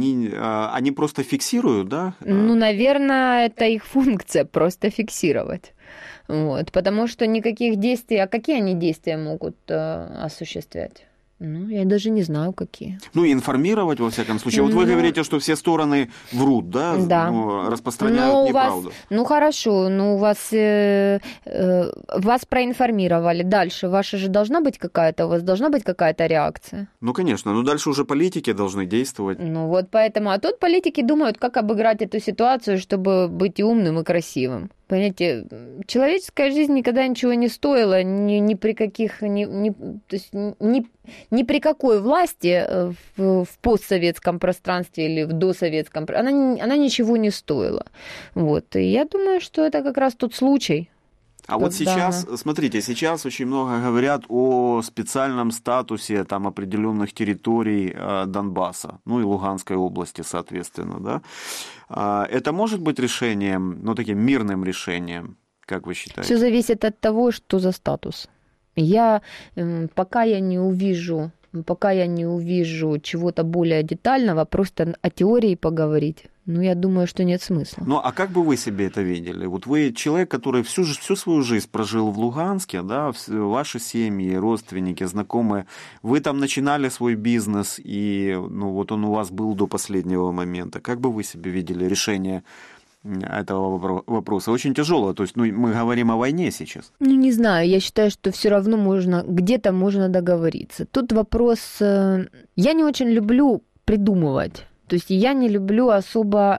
Они просто фиксируют, да? Ну, наверное, это их функция, просто фиксировать. Вот, потому что никаких действий... А какие они действия могут осуществлять? Ну, я даже не знаю, какие. Ну, информировать, во всяком случае. Вот вы говорите, что все стороны врут, да? Да. Ну, распространяют неправду. Ну, хорошо, ну, вас проинформировали. Дальше ваша же должна быть какая-то, у вас должна быть какая-то реакция. Ну, конечно, но дальше уже политики должны действовать. Ну, вот поэтому. А тут политики думают, как обыграть эту ситуацию, чтобы быть и умным, и красивым. Понимаете, человеческая жизнь никогда ничего не стоила, ни при каких, то есть ни при какой власти в постсоветском пространстве или в досоветском, она ничего не стоила. Вот. И я думаю, что это как раз тот случай. А вот сейчас, смотрите, сейчас очень много говорят о специальном статусе там определенных территорий Донбасса, ну и Луганской области, соответственно, да. Это может быть решением, ну таким мирным решением, как вы считаете? Все зависит от того, что за статус. Пока я не увижу чего-то более детального, просто о теории поговорить, ну, я думаю, что нет смысла. Ну, а как бы вы себе это видели? Вот вы человек, который всю свою жизнь прожил в Луганске, да, ваши семьи, родственники, знакомые, вы там начинали свой бизнес, и ну, вот он у вас был до последнего момента. Как бы вы себе видели решение этого вопроса? Очень тяжело, то есть ну, мы говорим о войне сейчас. Ну, не знаю, я считаю, что все равно где-то можно договориться. Тут вопрос, я не очень люблю придумывать, то есть я не люблю особо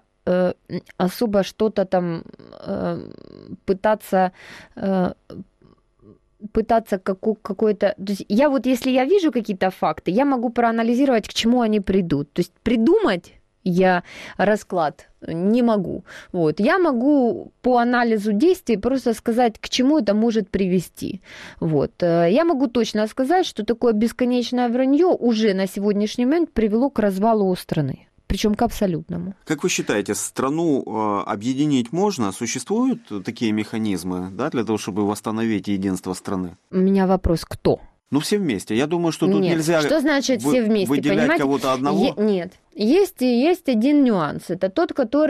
что-то там пытаться пытаться какой-то... То есть я вот, если я вижу какие-то факты, я могу проанализировать, к чему они придут. То есть придумать я расклад не могу. Вот. Я могу по анализу действий просто сказать, к чему это может привести. Вот. Я могу точно сказать, что такое бесконечное вранье уже на сегодняшний момент привело к развалу страны. Причем к абсолютному. Как вы считаете, страну объединить можно? Существуют такие механизмы, да, для того, чтобы восстановить единство страны? У меня вопрос, кто? Ну, все вместе. Я думаю, что тут нельзя что значит все вместе, выделять понимаете? Кого-то одного. Нет. Есть один нюанс. Это тот,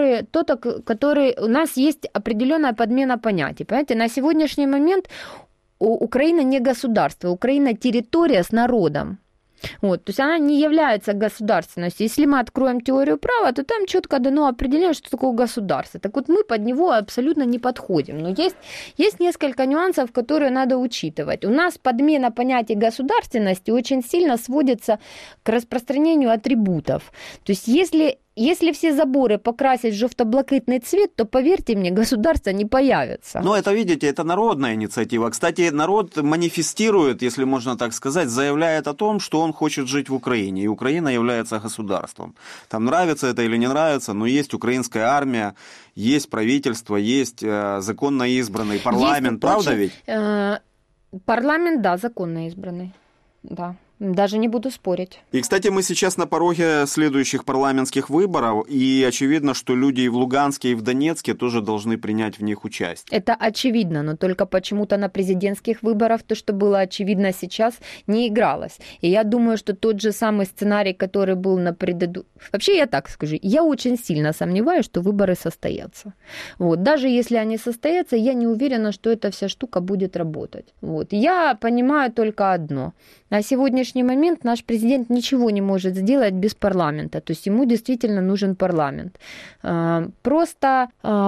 который... У нас есть определенная подмена понятий. Понимаете, на сегодняшний момент Украина не государство, Украина территория с народом. Вот, то есть она не является государственностью. Если мы откроем теорию права, то там четко дано определение, что такое государство. Так вот, мы под него абсолютно не подходим. Но есть несколько нюансов, которые надо учитывать. У нас подмена понятия государственности очень сильно сводится к распространению атрибутов. То есть если все заборы покрасить в желто-блакитный цвет, то, поверьте мне, государство не появится. Но это, видите, это народная инициатива. Кстати, народ манифестирует, если можно так сказать, заявляет о том, что он хочет жить в Украине, и Украина является государством. Там нравится это или не нравится, но есть украинская армия, есть правительство, есть законно избранный парламент, правда ведь? Парламент, да, законно избранный, да. Даже не буду спорить. И, кстати, мы сейчас на пороге следующих парламентских выборов, и очевидно, что люди и в Луганске, и в Донецке тоже должны принять в них участие. Это очевидно, но только почему-то на президентских выборах то, что было очевидно сейчас, не игралось. И я думаю, что тот же самый сценарий, который был на предыдущем... Вообще, я так скажу, я очень сильно сомневаюсь, что выборы состоятся. Вот. Даже если они состоятся, я не уверена, что эта вся штука будет работать. Вот. Я понимаю только одно. На сегодняшний момент наш президент ничего не может сделать без парламента. То есть ему действительно нужен парламент. Просто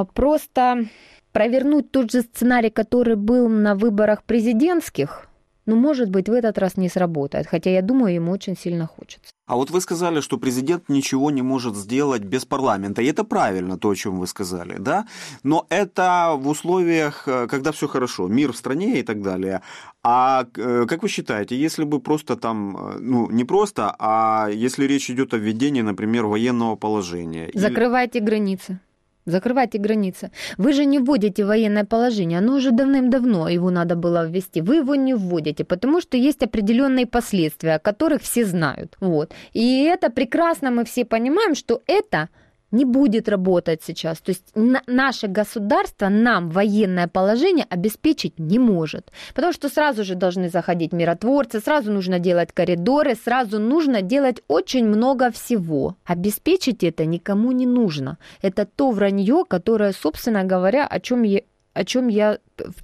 провернуть тот же сценарий, который был на выборах президентских, может быть, в этот раз не сработает. Хотя, я думаю, ему очень сильно хочется. А вот вы сказали, что президент ничего не может сделать без парламента. И это правильно, то, о чем вы сказали, да? Но это в условиях, когда все хорошо, мир в стране и так далее. А как вы считаете, если бы просто там, не просто, а если речь идет о введении, например, военного положения? Закрывайте границы. Закрывайте границы. Вы же не вводите военное положение, оно уже давным-давно его надо было ввести. Вы его не вводите, потому что есть определенные последствия, о которых все знают. Вот. И это прекрасно мы все понимаем, что это не будет работать сейчас. То есть наше государство нам военное положение обеспечить не может. Потому что сразу же должны заходить миротворцы, сразу нужно делать коридоры, сразу нужно делать очень много всего. Обеспечить это никому не нужно. Это то вранье, которое, собственно говоря, о чем я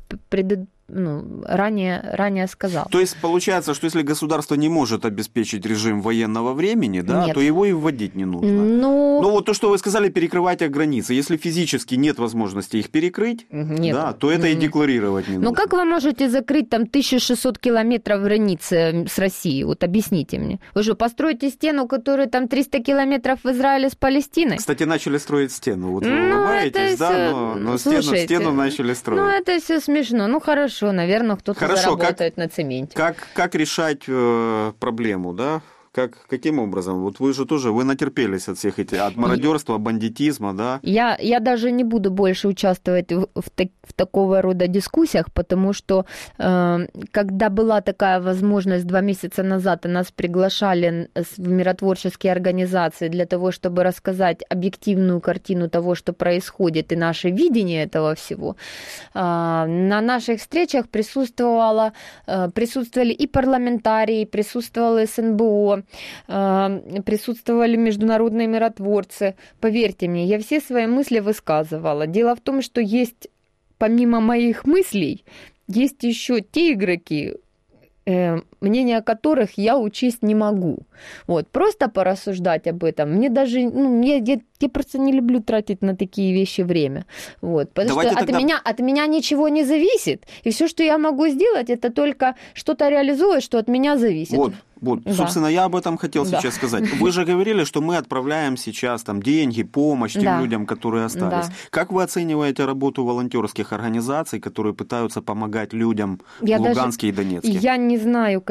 ранее сказал. То есть получается, что если государство не может обеспечить режим военного времени, да, то его и вводить не нужно. Ну вот то, что вы сказали, перекрывать границы. Если физически нет возможности их перекрыть, да, то это и декларировать не нужно. Ну как вы можете закрыть там 1600 километров границы с Россией? Вот объясните мне. Вы же построите стену, которая там 300 километров в Израиле с Палестиной? Кстати, начали строить стену. Вот вы улыбаетесь, да, но стену начали строить. Ну это все смешно. Хорошо, наверное, кто-то заработает на цементе. Как решать проблему, да? Каким образом? Вот вы же тоже, вы натерпелись от всех этих, от мародерства, бандитизма, да? Я даже не буду больше участвовать в такого рода дискуссиях, потому что когда была такая возможность 2 месяца назад, и нас приглашали в миротворческие организации для того, чтобы рассказать объективную картину того, что происходит, и наше видение этого всего, на наших встречах присутствовали и парламентарии, присутствовало СНБО, присутствовали международные миротворцы. Поверьте мне, я все свои мысли высказывала. Дело в том, что есть, помимо моих мыслей, есть еще те игроки, мнения которых я учесть не могу. Вот, просто порассуждать об этом. Мне даже, я Я просто не люблю тратить на такие вещи время. Вот. Потому что от меня ничего не зависит. И все, что я могу сделать, это только что-то реализовать, что от меня зависит. Вот, да. Собственно, я об этом хотел сейчас сказать. Вы же говорили, что мы отправляем сейчас там деньги, помощь тем людям, которые остались. Да. Как вы оцениваете работу волонтерских организаций, которые пытаются помогать людям в Луганске и Донецке? Я не знаю,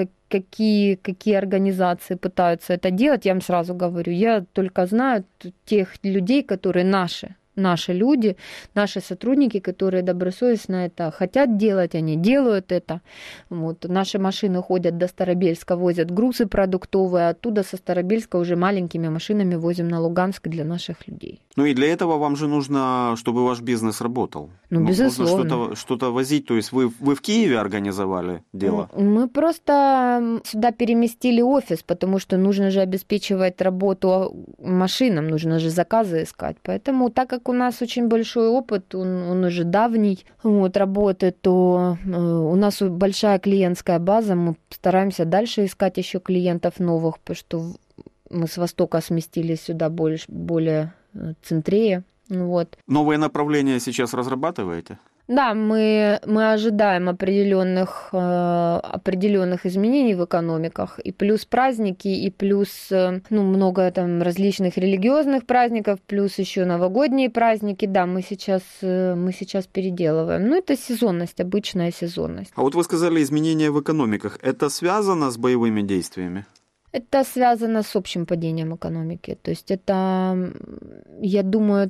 какие организации пытаются это делать, я вам сразу говорю. Я только знаю тех людей, которые наши люди, наши сотрудники, которые добросовестно это хотят делать, они делают это. Вот. Наши машины ходят до Старобельска, возят грузы продуктовые, оттуда со Старобельска уже маленькими машинами возим на Луганск для наших людей. Ну и для этого вам же нужно, чтобы ваш бизнес работал. Безусловно. Нужно что-то возить, то есть вы в Киеве организовали дело? Мы просто сюда переместили офис, потому что нужно же обеспечивать работу машинам, нужно же заказы искать. Поэтому, так как у нас очень большой опыт, он уже давний работы, то у нас большая клиентская база, мы стараемся дальше искать еще клиентов новых, потому что мы с востока сместились сюда более центрее. Вот. Новые направления сейчас разрабатываете? Да, мы ожидаем определенных изменений в экономиках, и плюс праздники, и плюс много там различных религиозных праздников, плюс еще новогодние праздники. Да, мы сейчас переделываем. Это сезонность, обычная сезонность. А вот вы сказали изменения в экономиках. Это связано с боевыми действиями? Это связано с общим падением экономики. То есть это, я думаю,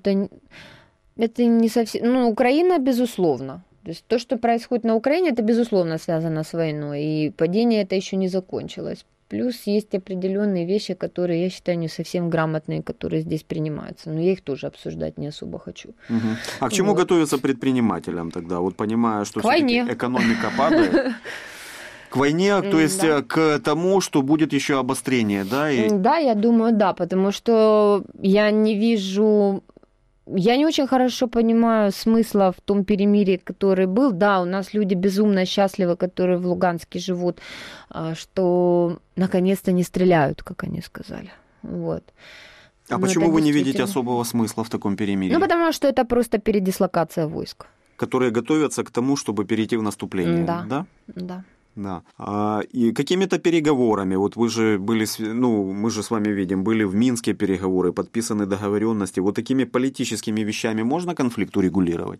это не совсем... Украина, безусловно. То есть то, что происходит на Украине, это, безусловно, связано с войной. И падение это еще не закончилось. Плюс есть определенные вещи, которые, я считаю, не совсем грамотные, которые здесь принимаются. Но я их тоже обсуждать не особо хочу. Угу. А к чему готовиться предпринимателям тогда? Вот понимая, что все-таки экономика падает... К войне, то есть к тому, что будет еще обострение, да? Да, я думаю, да, потому что я не очень хорошо понимаю смысла в том перемирии, который был. Да, у нас люди безумно счастливы, которые в Луганске живут, что наконец-то не стреляют, как они сказали. Вот. А почему вы не видите особого смысла в таком перемирии? Потому что это просто передислокация войск. Которые готовятся к тому, чтобы перейти в наступление, да? Да. Да. И какими-то переговорами, вот вы же были, мы же с вами видим, были в Минске переговоры, подписаны договоренности, вот такими политическими вещами можно конфликт урегулировать?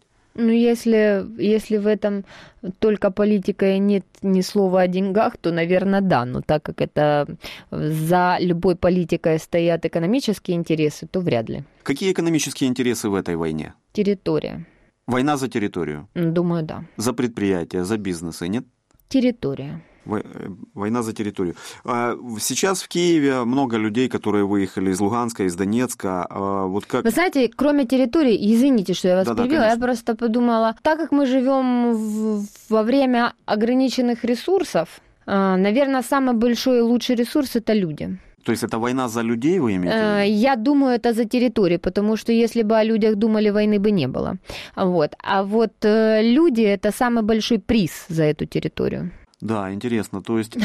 Если в этом только политика и нет ни слова о деньгах, то, наверное, да. Но так как это за любой политикой стоят экономические интересы, то вряд ли. Какие экономические интересы в этой войне? Территория. Война за территорию? Думаю, да. За предприятия, за бизнесы, нет? Территория. Война за территорию. Сейчас в Киеве много людей, которые выехали из Луганска, из Донецка. Вот как... Вы знаете, кроме территории, извините, что я вас перебила, я просто подумала, так как мы живем во время ограниченных ресурсов, наверное, самый большой и лучший ресурс – это люди. То есть это война за людей, вы имеете в виду? Я думаю, это за территорию, потому что если бы о людях думали, войны бы не было. Вот. А вот люди – это самый большой приз за эту территорию. Да, интересно. То есть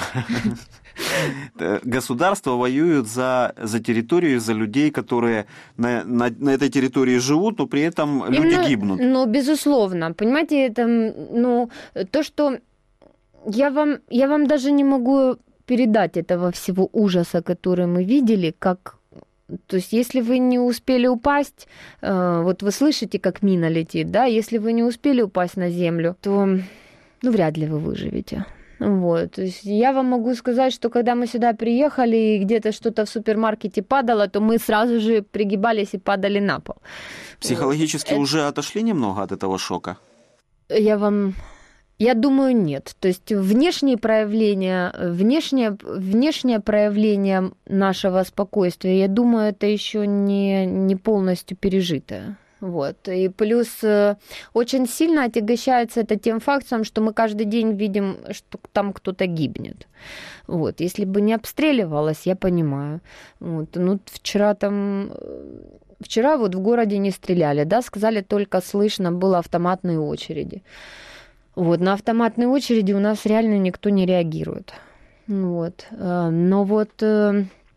государства воюют за территорию, за людей, которые на этой территории живут, но при этом люди гибнут. Безусловно. Понимаете, это то, что я вам даже не могу передать этого всего ужаса, который мы видели, то есть если вы не успели упасть, вот вы слышите, как мина летит, да, если вы не успели упасть на землю, то вряд ли вы выживете. Вот. То есть я вам могу сказать, что когда мы сюда приехали и где-то что-то в супермаркете падало, то мы сразу же пригибались и падали на пол. Психологически уже отошли немного от этого шока? Я думаю, нет. То есть внешнее проявление нашего спокойствия, я думаю, это еще не полностью пережитое. Вот. И плюс очень сильно отягощается это тем фактом, что мы каждый день видим, что там кто-то гибнет. Вот. Если бы не обстреливалось, я понимаю. Вот. Вчера вот в городе не стреляли, да, сказали, только слышно было автоматные очереди. Вот, на автоматные очереди у нас реально никто не реагирует. Вот. Но вот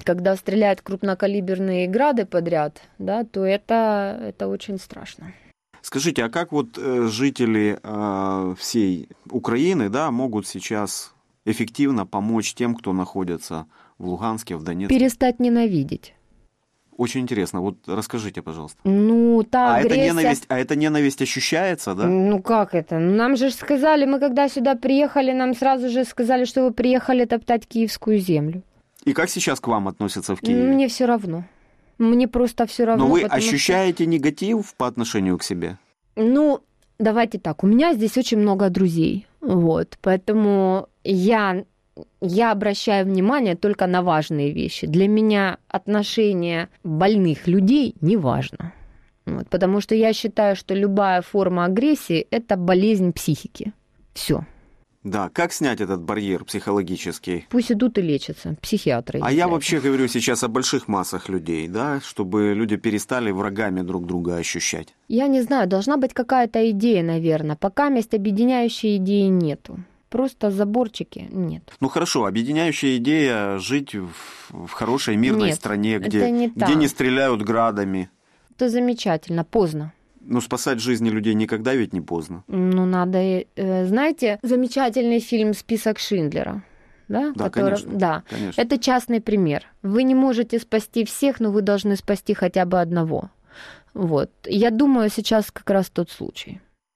когда стреляют крупнокалиберные грады подряд, да, то это очень страшно. Скажите, а как вот жители всей Украины, да, могут сейчас эффективно помочь тем, кто находится в Луганске, в Донецке? Перестать ненавидеть. Очень интересно. Вот расскажите, пожалуйста. Ну, та агрессия... эта ненависть ощущается, да? Ну, как это? Нам же сказали, мы когда сюда приехали, нам сразу же сказали, что вы приехали топтать киевскую землю. И как сейчас к вам относятся в Киеве? Мне все равно. Мне просто все равно. Но вы ощущаете негатив по отношению к себе? Ну, давайте так. У меня здесь очень много друзей. Вот. Поэтому я обращаю внимание только на важные вещи. Для меня отношение больных людей не важно. Вот. Потому что я считаю, что любая форма агрессии – это болезнь психики. Все. Да, как снять этот барьер психологический? Пусть идут и лечатся, психиатры. А я вообще говорю сейчас о больших массах людей, да, чтобы люди перестали врагами друг друга ощущать. Я не знаю, должна быть какая-то идея, наверное. Пока мест объединяющей идеи нету. Просто заборчики нет. Ну хорошо, объединяющая идея жить в хорошей мирной стране, где не стреляют градами. Это замечательно, поздно. Но спасать жизни людей никогда ведь не поздно. Ну, надо... Знаете, замечательный фильм «Список Шиндлера». Да, да, конечно, да. Конечно. Это частный пример. Вы не можете спасти всех, но вы должны спасти хотя бы одного. Вот. Я думаю, сейчас как раз тот случай.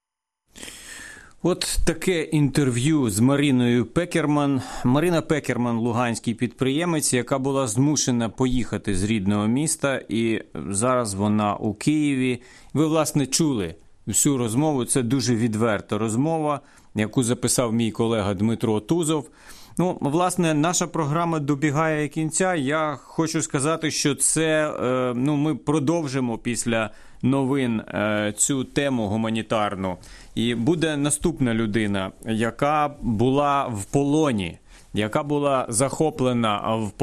От таке інтерв'ю з Мариною Пекерман. Марина Пекерман – луганський підприємець, яка була змушена поїхати з рідного міста, і зараз вона у Києві. Ви, власне, чули всю розмову. Це дуже відверта розмова, яку записав мій колега Дмитро Тузов. Ну, власне, наша програма добігає кінця. Я хочу сказати, що це, ми продовжимо після новин цю тему гуманітарну. І буде наступна людина, яка була в полоні, яка була захоплена в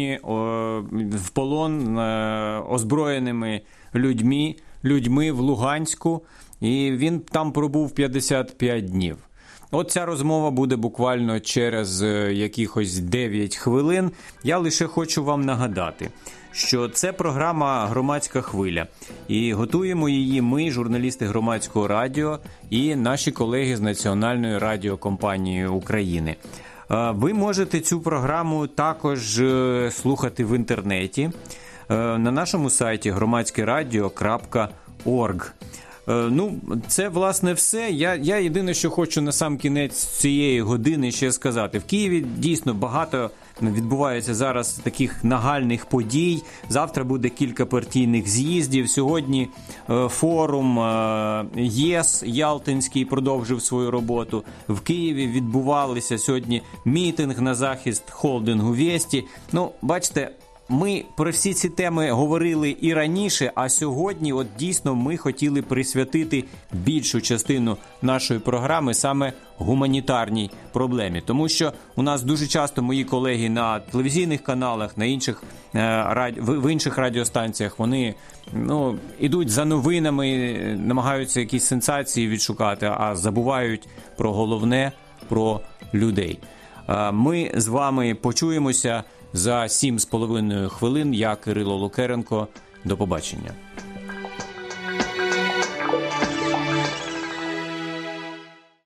полон озброєними людьми в Луганську, і він там пробув 55 днів. От ця розмова буде буквально через якихось 9 хвилин. Я лише хочу вам нагадати, що це програма «Громадська хвиля». І готуємо її ми, журналісти Громадського радіо, і наші колеги з Національної радіокомпанії України. Ви можете цю програму також слухати в інтернеті на нашому сайті громадськерадіо.орг. Це, власне, все. Я єдине, що хочу на сам кінець цієї години ще сказати. В Києві дійсно багато відбувається зараз таких нагальних подій. Завтра буде кілька партійних з'їздів. Сьогодні форум ЄС Ялтинський продовжив свою роботу. В Києві відбувалися сьогодні мітинг на захист холдингу «Вєсті». Бачите, ми про всі ці теми говорили і раніше, а сьогодні от дійсно ми хотіли присвятити більшу частину нашої програми саме гуманітарній проблемі. Тому що у нас дуже часто мої колеги на телевізійних каналах, на в інших радіостанціях, вони ідуть за новинами, намагаються якісь сенсації відшукати, а забувають про головне, про людей. Ми з вами почуємося за 7,5 хвилин. Я Кирило Лукеренко. До побачення.